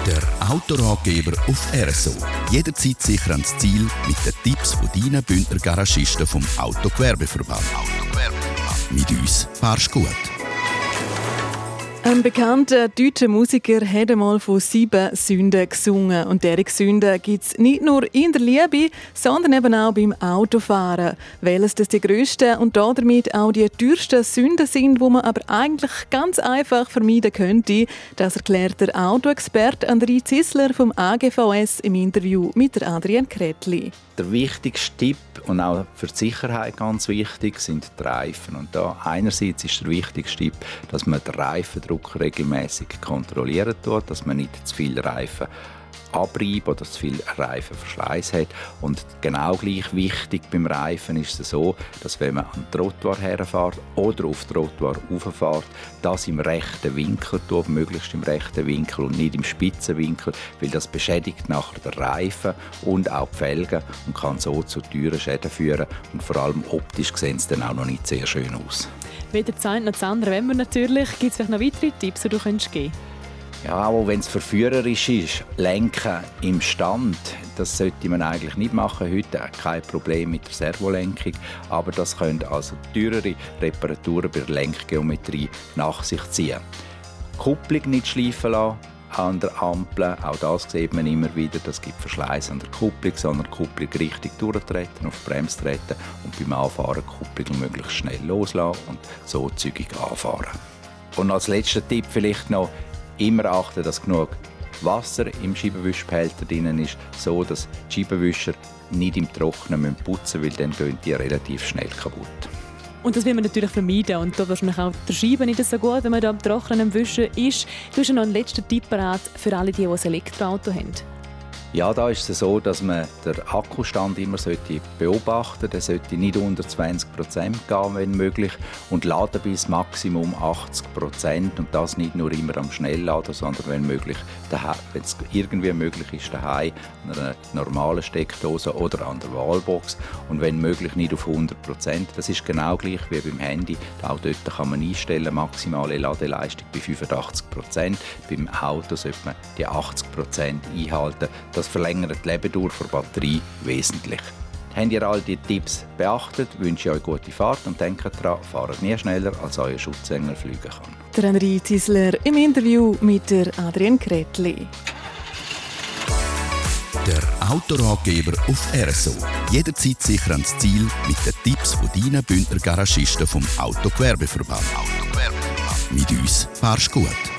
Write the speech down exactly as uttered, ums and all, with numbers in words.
Der Autoratgeber auf R S O. Jederzeit sicher ans Ziel mit den Tipps von deinen Bündner Garagisten vom Autogewerbeverband. Autogewerbeverband. Mit uns fahrst du gut. Ein bekannter deutscher Musiker hat einmal von sieben Sünden gesungen. Und diese Sünden gibt es nicht nur in der Liebe, sondern eben auch beim Autofahren. Welches das die grössten und damit auch die teuersten Sünden sind, die man aber eigentlich ganz einfach vermeiden könnte, das erklärt der Autoexperte André Zissler vom A G V S im Interview mit Adrian Kretli. Der wichtigste Tipp und auch für die Sicherheit ganz wichtig sind die Reifen. Und da einerseits ist der wichtigste Tipp, dass man den Reifendruck regelmäßig kontrollieren tut, dass man nicht zu viel Reifen Abrieb oder zu viel Reifenverschleiß hat. Und genau gleich wichtig beim Reifen ist es so, dass wenn man an den Trottoir herfährt oder auf den Trottoir rauffährt, das im rechten Winkel tut, möglichst im rechten Winkel und nicht im spitzen Winkel, weil das beschädigt nachher den Reifen und auch die Felgen und kann so zu teuren Schäden führen. Und vor allem optisch sehen es dann auch noch nicht sehr schön aus. Weder das eine noch das andere wenn wir natürlich. Gibt es vielleicht noch weitere Tipps, die du geben könntest? Ja, auch wenn es verführerisch ist, Lenken im Stand, das sollte man eigentlich nicht machen. Heute kein Problem mit der Servolenkung, aber das können also teurere Reparaturen bei der Lenkgeometrie nach sich ziehen. Die Kupplung nicht schleifen lassen an der Ampel, auch das sieht man immer wieder, das gibt Verschleiß an der Kupplung, sondern die Kupplung richtig durchtreten, auf die Bremse treten und beim Anfahren die Kupplung möglichst schnell loslassen und so zügig anfahren. Und als letzter Tipp vielleicht noch, immer achten, dass genug Wasser im Scheibenwischbehälter drin ist, so dass die Scheibenwischer nicht im Trockenen putzen müssen, weil dann gehen die relativ schnell kaputt. Und das will man natürlich vermeiden. Und da wahrscheinlich auch der Scheiben nicht so gut, wenn man da am Trockenen Wischen ist. Du hast noch einen letzten Tipp parat für alle, die ein Elektroauto haben. Ja, da ist es so, dass man den Akkustand immer beobachten sollte. Der sollte nicht unter zwanzig Prozent gehen, wenn möglich, und laden bis Maximum achtzig Prozent. Und das nicht nur immer am Schnellladen, sondern wenn möglich, wenn es irgendwie möglich ist, daheim an einer normalen Steckdose oder an der Wallbox. Und wenn möglich nicht auf hundert Prozent. Das ist genau gleich wie beim Handy. Auch dort kann man einstellen, maximale Ladeleistung bei fünfundachtzig Prozent. Beim Auto sollte man die achtzig Prozent einhalten. Das verlängert die Lebensdauer der Batterie wesentlich. Habt ihr all diese Tipps beachtet, wünsche ich euch gute Fahrt und denkt daran, fahrt nie schneller, als euer Schutzengel fliegen kann. Der André Zissler im Interview mit der Adrian Kretli. Der Autoratgeber auf R S O. Jederzeit sicher ans Ziel mit den Tipps von deinen Bündner Garagisten vom Autogewerbeverband. Autogewerbeverband. Mit uns fahrst du gut.